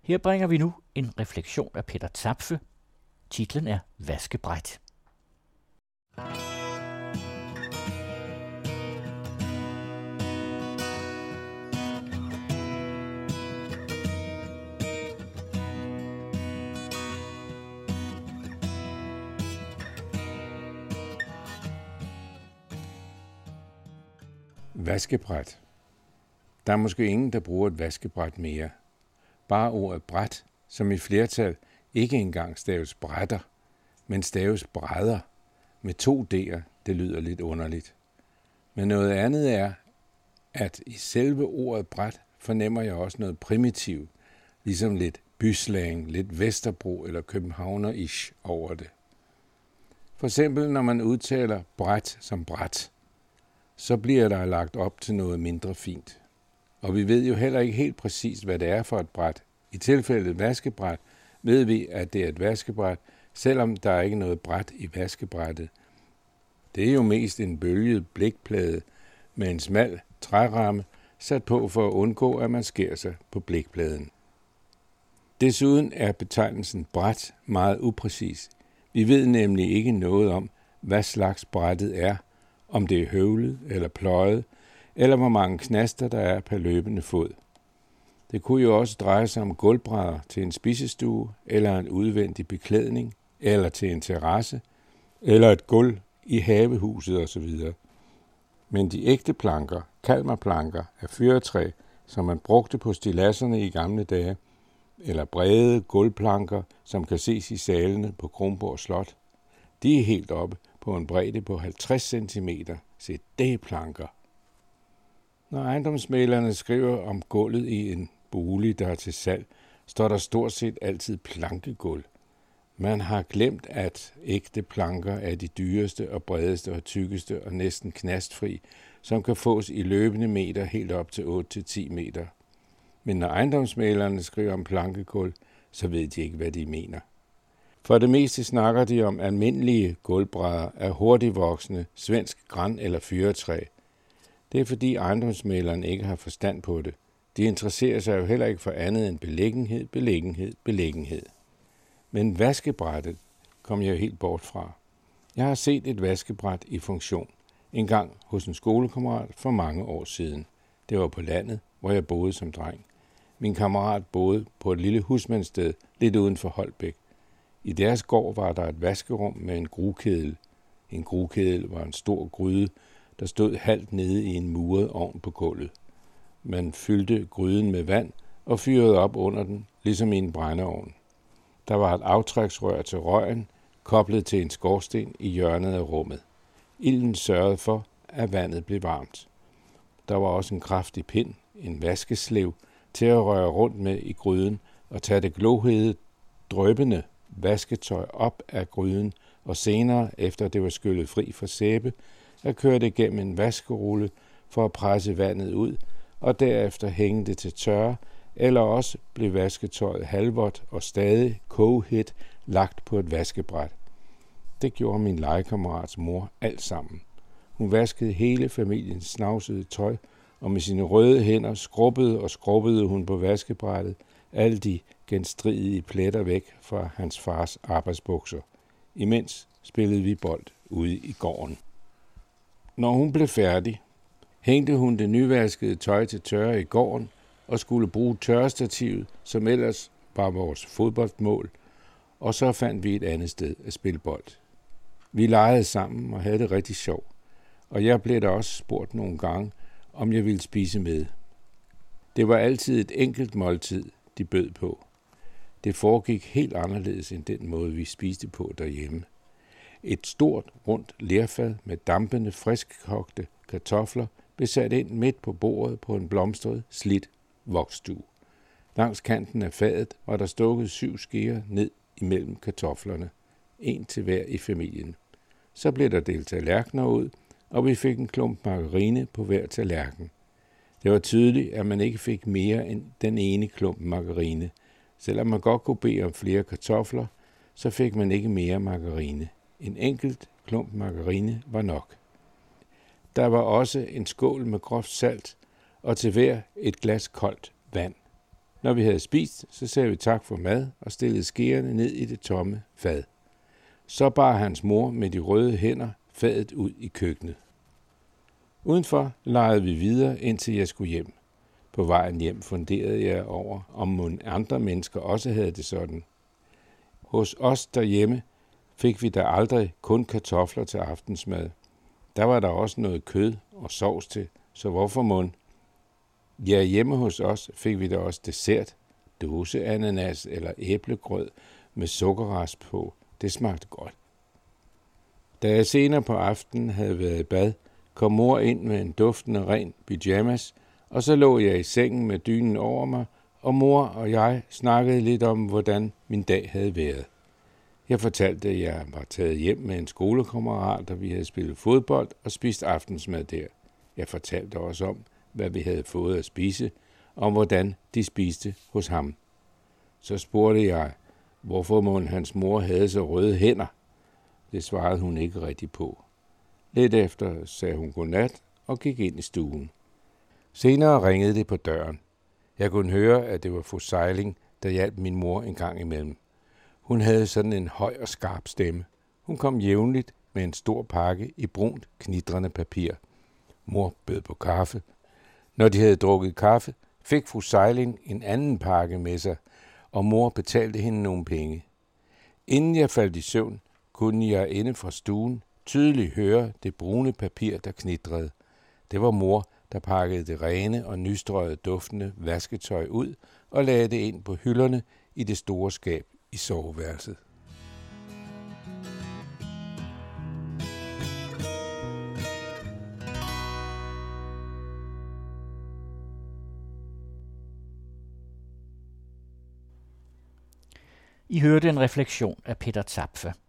Her bringer vi nu en refleksion af Peter Zapfe. Titlen er Vaskebræt. Vaskebræt. Der er måske ingen, der bruger et vaskebræt mere. Bare ordet bræt, som i flertal ikke engang staves brætter, men staves brædder med 2 d'er, det lyder lidt underligt. Men noget andet er, at i selve ordet bræt fornemmer jeg også noget primitivt, ligesom lidt byslang, lidt Vesterbro eller københavner-ish over det. For eksempel når man udtaler bræt som bræt, så bliver der lagt op til noget mindre fint. Og vi ved jo heller ikke helt præcist, hvad det er for et bræt. I tilfældet vaskebræt ved vi, at det er et vaskebræt, selvom der ikke er noget bræt i vaskebrættet. Det er jo mest en bølget blikplade med en smal træramme sat på for at undgå, at man skærer sig på blikpladen. Desuden er betegnelsen bræt meget upræcis. Vi ved nemlig ikke noget om, hvad slags brættet er, om det er høvlet eller pløjet, eller hvor mange knaster der er per løbende fod. Det kunne jo også dreje sig om gulvbrædder til en spisestue, eller en udvendig beklædning, eller til en terrasse, eller et gulv i havehuset osv. Men de ægte planker, kalmarplanker af fyrretræ, som man brugte på stilladserne i gamle dage, eller brede gulvplanker, som kan ses i salene på Kronborg Slot, de er helt oppe på en bredde på 50 cm. Se, det er planker. Når ejendomsmæglerne skriver om gulvet i en bolig, der er til salg, står der stort set altid plankegulv. Man har glemt, at ægte planker er de dyreste og bredeste og tykkeste og næsten knastfri, som kan fås i løbende meter helt op til 8-10 meter. Men når ejendomsmæglerne skriver om plankegulv, så ved de ikke, hvad de mener. For det meste snakker de om almindelige gulvbrædder af hurtigvoksende svensk gran eller fyrretræ. Det er fordi ejendomsmæglerne ikke har forstand på det. De interesserer sig jo heller ikke for andet end beliggenhed. Men vaskebrættet kom jeg jo helt bort fra. Jeg har set et vaskebræt i funktion. En gang hos en skolekammerat for mange år siden. Det var på landet, hvor jeg boede som dreng. Min kammerat boede på et lille husmandssted lidt uden for Holbæk. I deres gård var der et vaskerum med en grukedel. En grukedel var en stor gryde, der stod halvt nede i en muret ovn på gulvet. Man fyldte gryden med vand og fyrede op under den, ligesom i en brændeovn. Der var et aftræksrør til røgen, koblet til en skorsten i hjørnet af rummet. Ilden sørgede for, at vandet blev varmt. Der var også en kraftig pind, en vaskeslev, til at røre rundt med i gryden og tage det glohede, dryppende vasketøj op af gryden, og senere, efter det var skyllet fri for sæbe, at køre det gennem en vaskerulle for at presse vandet ud, og derefter hænge det til tørre, eller også blev vasketøjet halvvådt og stadig kogehedt lagt på et vaskebræt. Det gjorde min legekammerats mor alt sammen. Hun vaskede hele familiens snavsede tøj, og med sine røde hænder skrubbede hun på vaskebrættet alle de genstridige pletter væk fra hans fars arbejdsbukser. Imens spillede vi bold ude i gården. Når hun blev færdig, hængte hun det nyvaskede tøj til tørre i gården og skulle bruge tørrestativet, som ellers var vores fodboldmål, og så fandt vi et andet sted at spille bold. Vi legede sammen og havde det rigtig sjovt, og jeg blev da også spurgt nogle gange, om jeg ville spise med. Det var altid et enkelt måltid, de bød på. Det foregik helt anderledes end den måde, vi spiste på derhjemme. Et stort, rundt lerfad med dampende, friskkogte kartofler blev sat ind midt på bordet på en blomstret, slidt voksstue. Langs kanten af fadet var der stukket 7 skeer ned imellem kartoflerne, en til hver i familien. Så blev der delt tallerkener ud, og vi fik en klump margarine på hver tallerken. Det var tydeligt, at man ikke fik mere end den ene klump margarine. Selvom man godt kunne bede om flere kartofler, så fik man ikke mere margarine. En enkelt klump margarine var nok. Der var også en skål med groft salt, og til hver et glas koldt vand. Når vi havde spist, så sagde vi tak for mad og stillede skærene ned i det tomme fad. Så bar hans mor med de røde hænder fadet ud i køkkenet. Udenfor legede vi videre, indtil jeg skulle hjem. På vejen hjem funderede jeg over, om andre mennesker også havde det sådan. Hos os derhjemme fik vi da aldrig kun kartofler til aftensmad. Der var der også noget kød og sovs til, så hvorfor mon? Ja, hjemme hos os fik vi da også dessert, dåseananas eller æblegrød med sukkerrasp på. Det smagte godt. Da jeg senere på aftenen havde været i bad, kom mor ind med en duftende ren pyjamas, og så lå jeg i sengen med dynen over mig, og mor og jeg snakkede lidt om, hvordan min dag havde været. Jeg fortalte, at jeg var taget hjem med en skolekammerat, og vi havde spillet fodbold og spist aftensmad der. Jeg fortalte også om, hvad vi havde fået at spise, og hvordan de spiste hos ham. Så spurgte jeg, hvorfor mon hans mor havde så røde hænder. Det svarede hun ikke rigtig på. Lidt efter sagde hun godnat og gik ind i stuen. Senere ringede det på døren. Jeg kunne høre, at det var fru Seiling, der hjalp min mor en gang imellem. Hun havde sådan en høj og skarp stemme. Hun kom jævnligt med en stor pakke i brunt, knitrende papir. Mor bød på kaffe. Når de havde drukket kaffe, fik fru Seiling en anden pakke med sig, og mor betalte hende nogle penge. Inden jeg faldt i søvn, kunne jeg inde fra stuen tydeligt høre det brune papir, der knitrede. Det var mor, der pakkede det rene og nystrøgede duftende vasketøj ud og lagde det ind på hylderne i det store skab i soveværelset. I hørte en refleksion af Peter Zapfe.